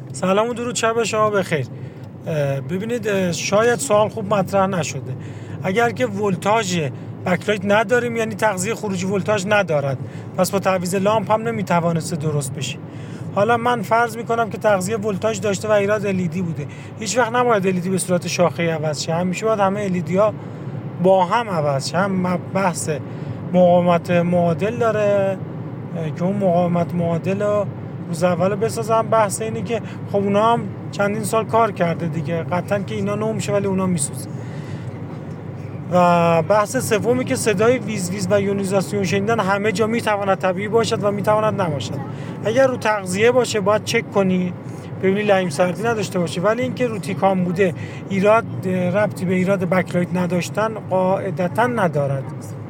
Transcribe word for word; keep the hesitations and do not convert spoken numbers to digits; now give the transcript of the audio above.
سلام و درود، شب شما بخیر. ببینید، شاید سوال خوب مطرح نشده. اگر که ولتاژ بکلایت نداریم یعنی تغذیه خروجی ولتاژ ندارد، پس با تعویض لامپ هم نمیتوانسته درست بشه. حالا من فرض میکنم که تغذیه ولتاژ داشته و ایراد الیدی بوده. هیچ وقت نباید الیدی به صورت شاخه‌ای عوض شه، همیشه باید همه الیدی ها با هم عوض شه. هم بحث مقاومت معادل داره که اون مقاومت معادل رو روز اول بسازم. بحث اینه که خب اونا هم چندین سال کار کرده دیگه، قطعا که اینا نو میشه ولی اونا میسوزه. و بحث سومی که صدای ویز ویز و یونیزاسیون شنیدن همه جا میتواند طبیعی باشد و میتواند نباشد. اگر رو تغذیه باشه باید چک کنی ببینی لعیم سردی نداشته باشه، ولی اینکه رو تیکام بوده ایراد ربطی به ایراد بکلایت نداشتن قاعدتا ندارد.